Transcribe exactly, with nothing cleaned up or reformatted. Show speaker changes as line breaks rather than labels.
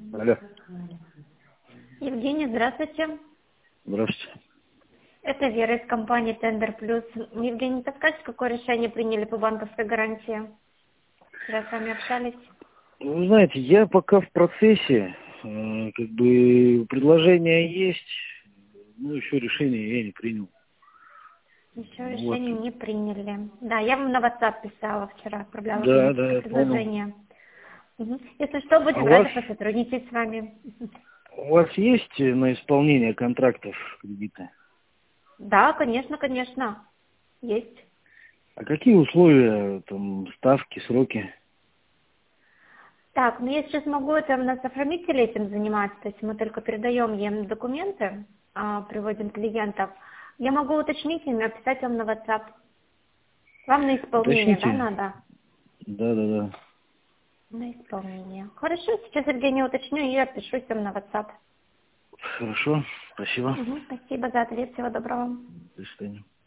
Алло.
Евгений, здравствуйте.
Здравствуйте.
Это Вера из компании Tender Plus. Евгений, подскажите, какое решение приняли по банковской гарантии? Вчера с вами общались.
Вы знаете, я пока в процессе, э, как бы предложение есть, но еще решение я не принял.
Еще
Вот.
решение не приняли. Да, я вам на WhatsApp писала вчера, отправляла
Да, да,
клиентское
я понял.
предложение. Мгм. Если что,
А
будем
у
рады
вас,
посотрудничать с вами.
у вас есть на исполнение контрактов кредита?
Да, конечно, конечно. Есть.
А какие условия, там, ставки, сроки?
Так, ну я сейчас могу, это у нас оформители этим заниматься, то есть мы только передаем им документы, а, приводим клиентов. Я могу уточнить и написать вам на WhatsApp. Вам на исполнение, да,
Уточните.
надо?
Да, да, да.
На исполнение. Хорошо, сейчас Евгения уточню и я отпишусь вам на WhatsApp.
Хорошо, спасибо.
Мгм, спасибо за ответ, всего доброго.
До свидания.